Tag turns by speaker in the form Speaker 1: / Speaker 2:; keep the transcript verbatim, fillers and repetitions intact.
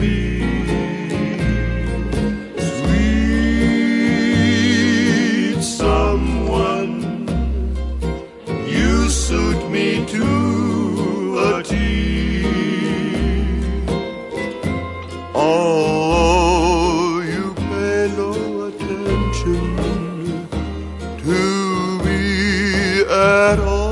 Speaker 1: me. Sweet someone, you suit me to a T. Oh, you pay no attention to me at all.